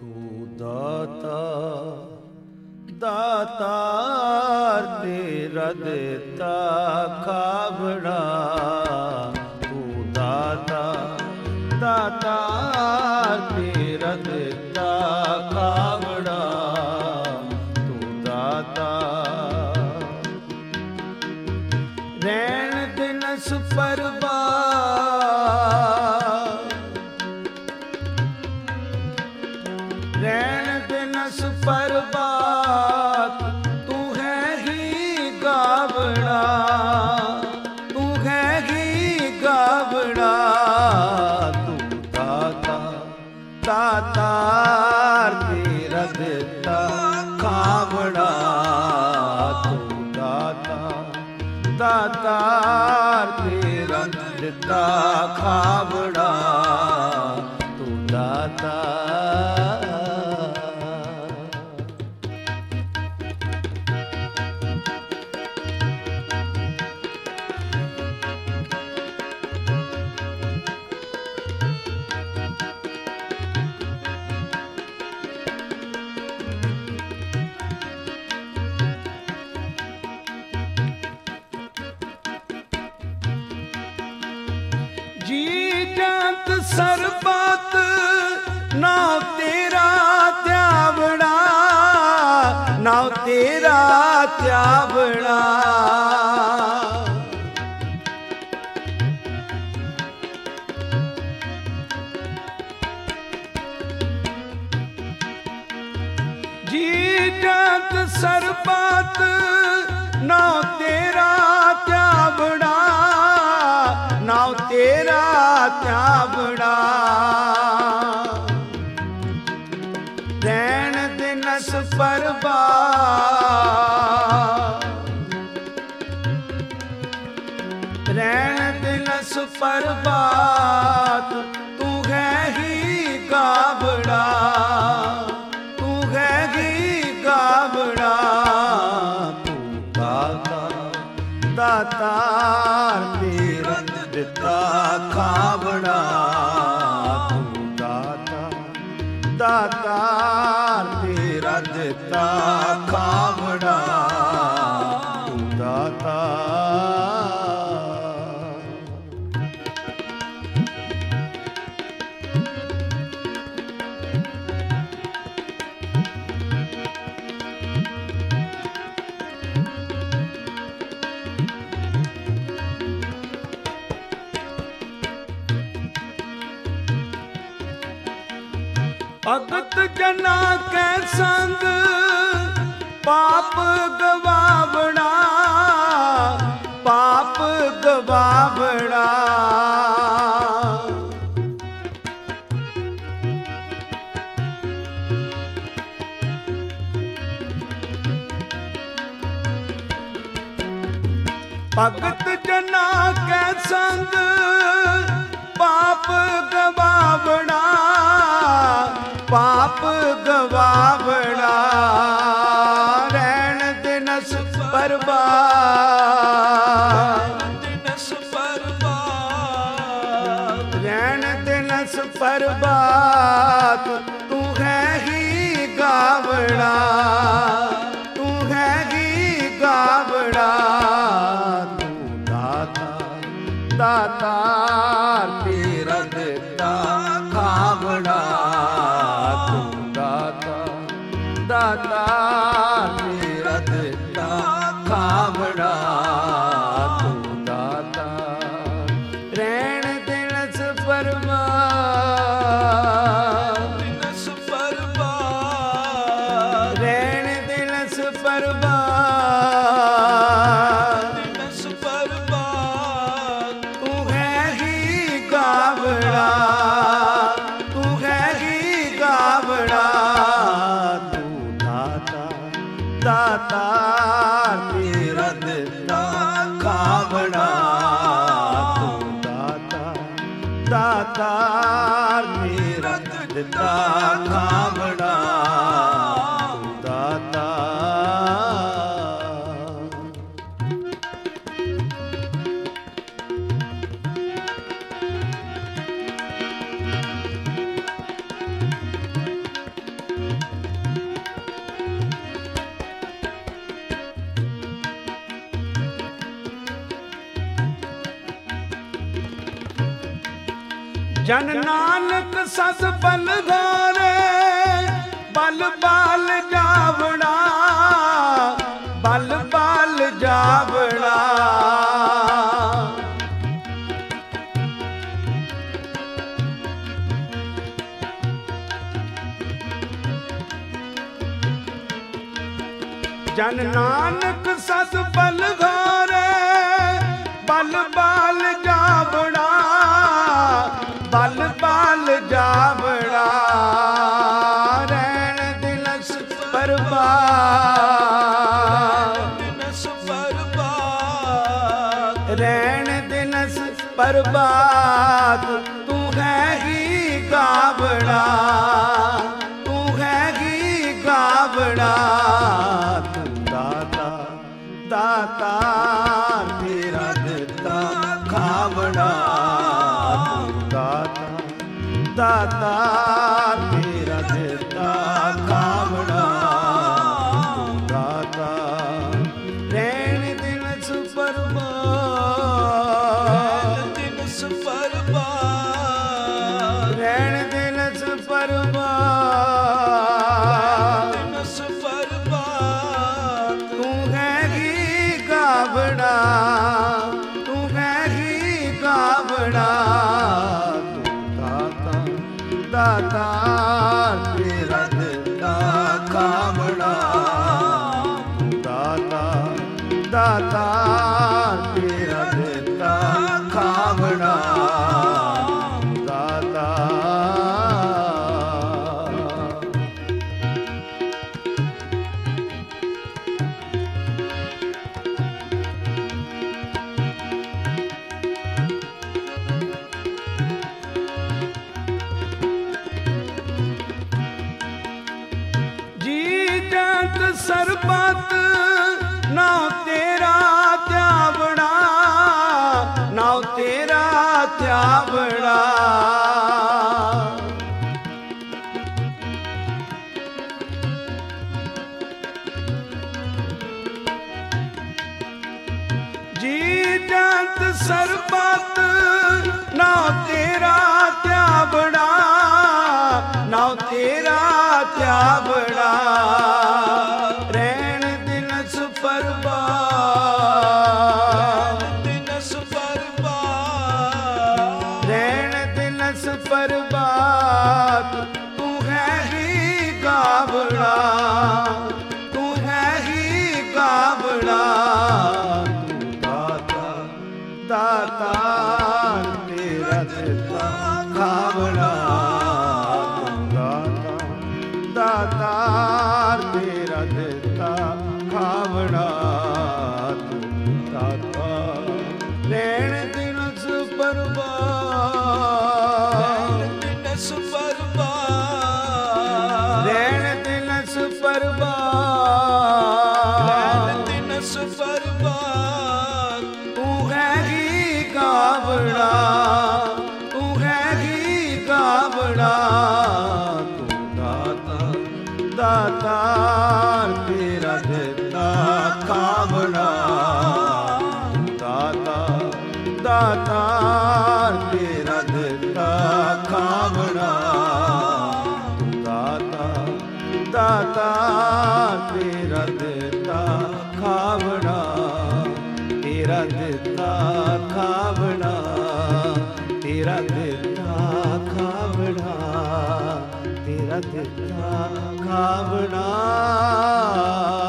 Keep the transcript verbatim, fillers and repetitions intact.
ਤੂੰ ਦਾਤਾ ਦਾਤਾਰ ਤੇਰਾ ਦਿੱਤਾ ਖਾਵੜਾ, ਤੂੰ ਦਾਤਾ ਦਾਤਾਰ ਤੇਰਾ ਦਿੱਤਾ ਖਾਵੜਾ, ਤੂੰ ਦਾਤਾ ਰਹਿਣ ਦਿਨਸ ਪਰਵਾ ਰਹਿਣ ਦਿਨਸ ਪਰਬਾਤ, ਤੂੰ ਹੈ ਹੀ ਗਾਵੜਾ, ਤੂੰ ਹੈ ਹੀ ਗਾਵੜਾ, ਤੂੰ ਦਾਤਾ ਦਾਤਾਰ ਤੇਰਾ ਦਿੱਤਾ ਖਾਵੜਾ, ਤੂੰ ਦਾਤਾ ਦਾਤਾਰ ਤੇਰਾ ਦਿੱਤਾ ਖਾਵੜਾ, ਤੂੰ ਦਾਤਾ ਜੀ ਜੰਤ ਸਰਬਤ ਨਾਉ ਤੇਰਾ ਧਿਆਵੜਾ, ਨਾਉ ਤੇਰਾ ਧਿਆਵੜਾ, ਜੀ ਜੰਤ ਸਰਬਤ ਨਾਉ ਤੇਰਾ ਧਿਆਵੜਾ, ਨਾਉ ਤੇਰਾ ਧਿਆਵੜਾ, ਰਹਿਣ ਦਿਨਸ ਪਰਵਾ ਰਹਿਣ ਦਿਨਸ ਪਰਬਾਤ, ਤੂੰ ਹੈ ਹੀ ਗਾਵੜਾ, ਤੂੰ ਹੈ ਹੀ ਗਾਵੜਾ, ਤੂੰ ਦਾਤਾ ਦਾਤਾਰ ਤੇਰਾ ਦਿੱਤਾ ਖਾਵੜਾ, ਤੂੰ ਦਾਤਾ ਦਾਤਾਰ ਤੇਰਾ ਦਿੱਤਾ ਖਾਵੜਾ, ਤੂੰ ਦਾਤਾ ਭਗਤ ਜਨਾ ਕੈ ਸੰਗ ਪਾਪ ਗਵਾਵੜਾ, ਪਾਪ ਗਵਾਵੜਾ, ਭਗਤ ਜਨਾ ਕੈ ਸੰਗ ਪਾਪ ਗਵਾਵੜਾ, ਪਾਪ ਗਵਾਵੜਾ, ਰਹਿਣ ਦਿਨਸ ਪਰਵਾ ਦਿਨਸ ਪਰਵਾ ਰਹਿਣ ਦਿਨਸ ਪਰਬਾਤ, ਤੂੰ ਹੈ ਹੀ ਗਾਵੜਾ, ਤੂੰ ਹੈ ਹੀ ਗਾਵੜਾ, ਤੂੰ ਦਾਤਾ ਦਾਤਾਰ ਤੇਰਾ ਦਿੱਤਾ ਖਾਵੜਾ, ਤੂੰ ਦਾਤਾ ਦਾਤਾਰ ਤੇਰਾ ਦਿੱਤਾ ਖਾਵੜਾ, ਤੂੰ ਦਾਤਾ ਰਹਿਣ ਦਿਨਸ ਪਰਵਾ ਦਿਨਸ ਪਰਵਾ ਰਹਿਣ ਦਿਨਸ ਪਰਵਾ ਦਿਨਸ ਪਰਵਾ, ਤੂੰ ਹੈ ਹੀ ਗਾਵੜਾ, ਤੂੰ ਹੈ ਹੀ ਗਾਵੜਾ, ਤੂੰ ਦਾਤਾ ਦਾਤਾਰ ਤੇਰਾ ਦਿੱਤਾ ਖਾਵੜਾ, ਤੂੰ ਦਾਤਾ ਦਾਤਾਰ ਤੇਰਾ ਦਿੱਤਾ ਖਾਵੜਾ, ਤੂੰ ਦਾਤਾ जन नानक सस बल घोरे बल बाल जावड़ा बल बाल जावड़ा जन नानक सस बल घोरे बल बाल जावड़ा बल बाल जावड़ा रैन दिनस परबात दिनस परबात रैन दिनस परबात तू है ही गावड़ा तू है ही गावड़ा दाता दाता तेरा दिता खावड़ा दाता दाता तेरा दिता खावड़ा दाता रैन दिनस परबात दिनस परबात रैन दिनस परबात दिनस परबात तू है ही गावड़ा तू है ही गावड़ा दाता तेरा दिता खावड़ा दाता दाता तेरा दिता खावड़ा दाता सरबत नाव तेरा त्यावड़ा नाव तेरा त्यावड़ा जी जंत सरबत नाव तेरा त्यावड़ा नाव तेरा त्यावड़ा रैन दिनस परबात दिनस परबात रैन दिनस परबात तू है ही गावड़ा तू है ही गावड़ा दाता दाता तेरा दिता खावड़ा दाता तेरा दिता खावड़ा तू दाता रैन दिनस परबात दिनस परबात रैन दिनस परबात दिनस परबात तू है ही गावड़ा तू है ही गावड़ा दाता तेरा दिता खावड़ा दाता दाता तेरा दिता खावड़ा दाता दाता तेरा दिता खावड़ा तेरा दिता खावड़ा तेरा दिता खावड़ा तेरा दिता खावड़ा